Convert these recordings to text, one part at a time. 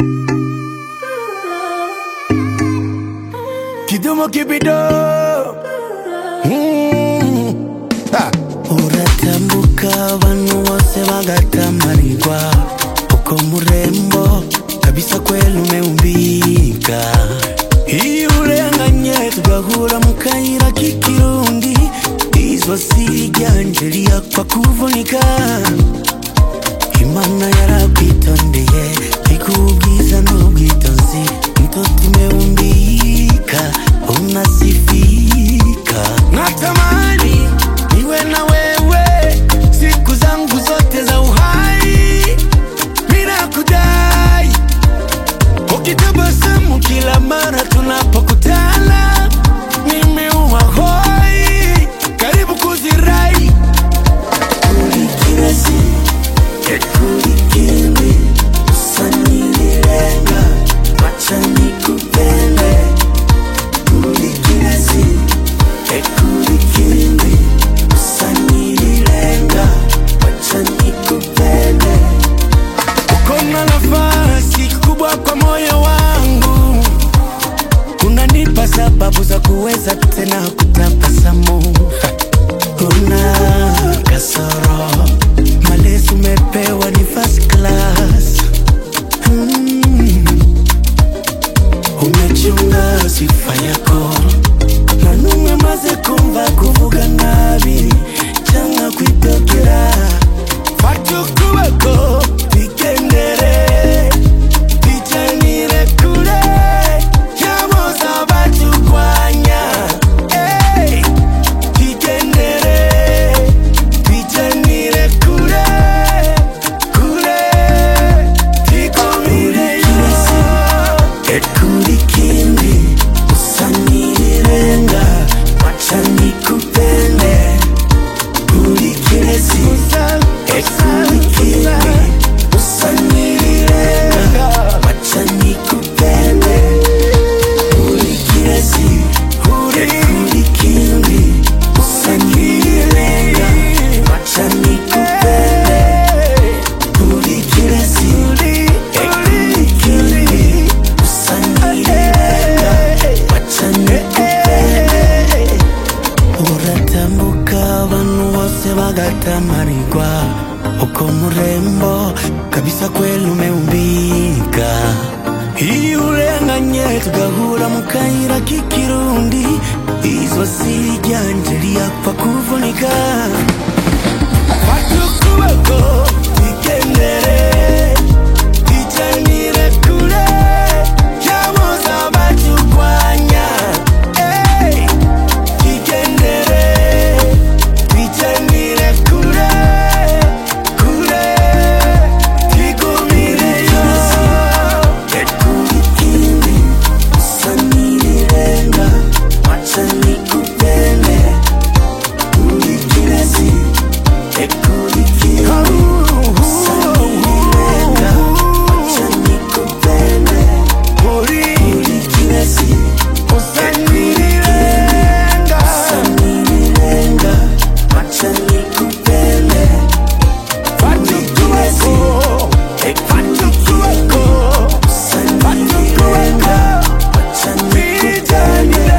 Kidumu kibido. Uratambuka banu wose bagatamarigwa, uko murembo kabisa kweli umeumbika. Iyo urenganye tugahura mu kayira k'ikirundi, izo siri ryanje riyapfa kuvunika. Imana yarakwitondeye ikubwiza n'ubwitonzi, mtoto umeumbika unasifika. Natamani niwe na wewe siku zangu zote za uhai, bila kudai ukitabasamu kila mara tunapokutana. Mimi huwa hoi karibu kuzirai. Ulikirasi ekulikindi usanililenga, wacha nikupende. Ulikirasi ekulikindi usanililenga, wacha nikupende. Uko na nafasi kubwa kwa moyo wangu, unanipa sababu za kuweza tena kutabasamu. Una kasoro, malezi umepewa ni first class. Umechunga sifa yako, na nume maze kumva kuvuga nabi, changa kwitokera. Fatuku wako tikendere, tichanire kure, yamoza batu kwanya. Hey, tikendere, tichanire kure, kure, tikomire yo. Ekulikindi usanililenga, wacha nikupende. Ulikiresi ekulikindi usanililenga, wacha nikupende. Ulikiresi ekulikindi usanililenga, wacha nikupende. Ulikiresi ekulikindi usanililenga, wacha nikupende. Uratambuka banu wose bagatamarigwa, uko murembo kabisa kweli umeumbika. Iyo urenganye tugahura mu kayira k'ikirundi, izo siri ryanje riyapfa kuvunika. Fatuku wako tikendere, tichanire kure, yamoza batu kwanya. Hey, tikendere, tichanire kure, kure, tikumire yo. Ekulikindi usanililenga, wacha nikupende. Ulikiresi ekulikindi usanililenga, wacha nikupende. Ulikiresi usanililenga, wacha nikupende. Fatuku wako usanililenga, wacha nikupende.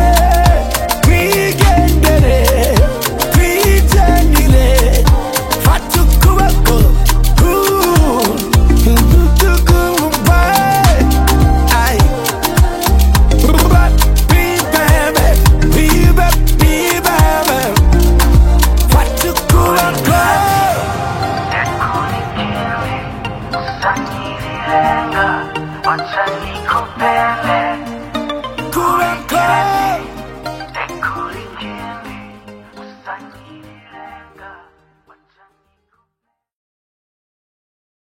Ekulikindi usanililenga.